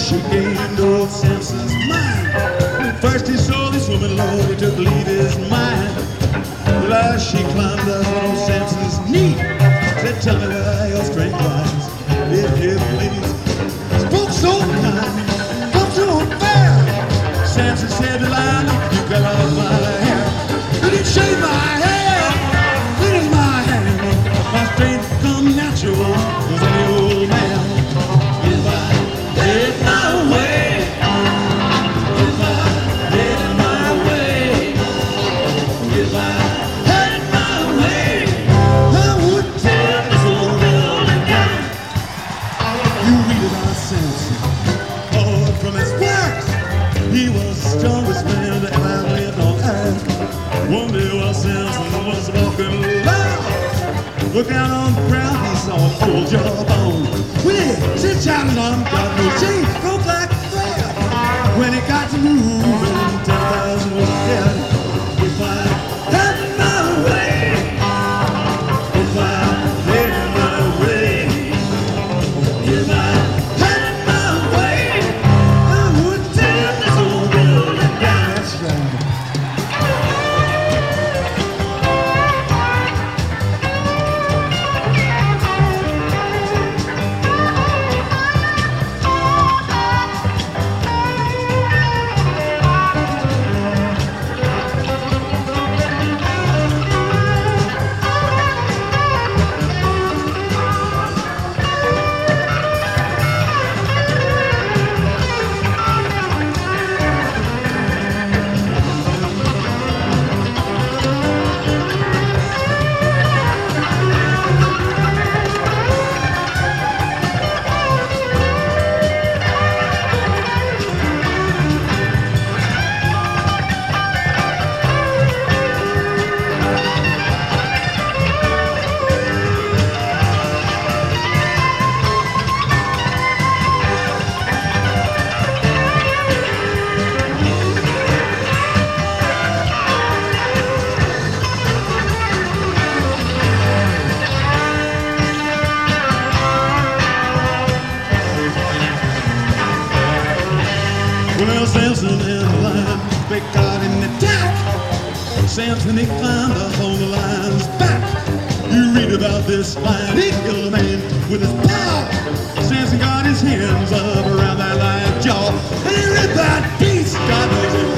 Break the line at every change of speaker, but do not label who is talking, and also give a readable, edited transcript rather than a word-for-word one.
she gained old Samson's mind. First he saw this woman, Lord, he took leave his mind. Well, as she climbed up on old Samson's knee, said, tell me where your strength lies, if you please. Spoke so kind, spoke so fair. Samson said, Delilah, you cut off my hair. You didn't shave my hair, clean as my hand. My strength come natural, was any old man. If I did my way, if I did my way, if I had my way, I would tear this old building down. You read about Samson, oh, from his works, he was the strongest man that ever lived on earth. One day while Samson was walking along, looked down on the ground, he saw an old jawbone. When he said, shouting on him, got no chain, broke like a thread. When he got to moving, 10,000 was dead. If I had my way, if I had my way, if I had my way, I would tear this old building down. That's right. Well, Samson and the lion, they got in the attack. Samson, he climbed up on the lion's back. You read about this lion, he killed a man with his paw. Samson got his hands up around that lion's jaw, and he ripped that beast, God knows it